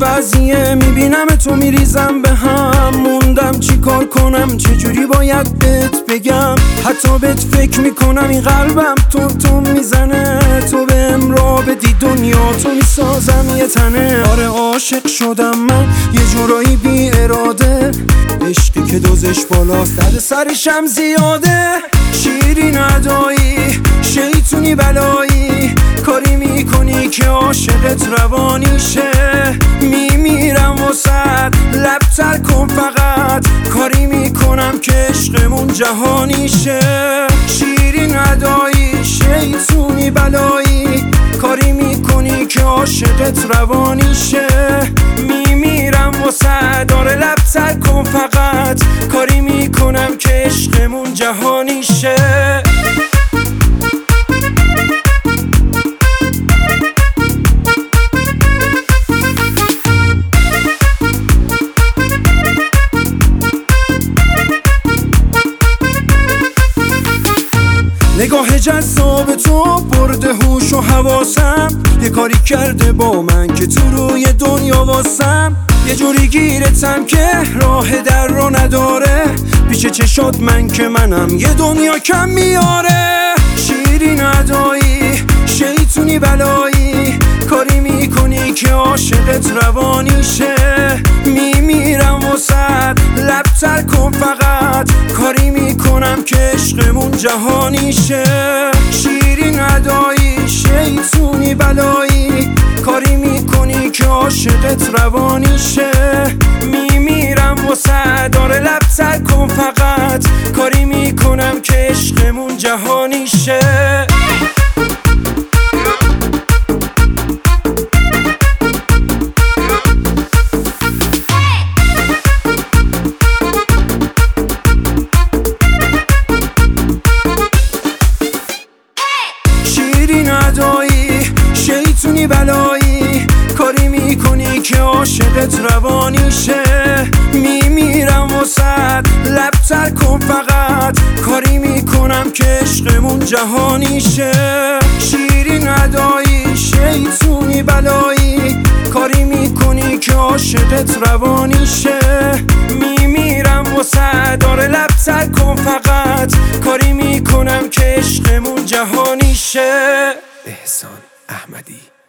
وضعیه میبینم تو میریزم به هم، موندم چی کار کنم، چجوری باید بهت بگم. حتی بهت فکر میکنم این قلبم تون میزنه، تو بهم راه بدی دنیا تو میسازم یه تنه. آره عاشق شدم من یه جورایی بی اراده، عشقی که دوزش بالاست درد سرشم زیاده. شیرین ادایی شیطونی بلایی، کاری میکنی که عاشقت روانی شه. میمیرم واسد لب تر کن فقط، کاری میکنم که عشقمون جهانی شه. شیرین ادایی شیطونی بلایی، کاری میکنی که عاشقت روانی شه. میمیرم واسد داره لب تر کن فقط، کاری میکنم که عشقمون جهانی شه. نگاه جذاب تو برده هوش و حواسم، یه کاری کرده با من که تو روی دنیا واسم. یه جوری گیرتم که راه در رو نداره، پیش چشات من که منم یه دنیا کم میاره. شیرین ادایی شیطونی بلایی، کاری میکنی که عاشقت روانی شه. میمیرم واسد لب تر کن فقط، کاری میکنم که عشقمون جهانی شه. شیرین ادایی شیطونی بلایی، کاری میکنی که عاشقت روانی شه. میمیرم واسد داره لب تر کن فقط، کاری میکنم که عشقمون جهانی شه. شیطونی بلایی، کاری میکنی که عاشقت روانی شه. میمیرم واسد لب تر کن فقط، کاری میکنم که عشقمون جهانی شه. شیرین ادایی شیطونی بلایی، کاری میکنی که عاشقت روانی شه. میمیرم واسد داره لب تر کن فقط، کاری میکنم که عشقمون جهانی شه. احسان احمدی.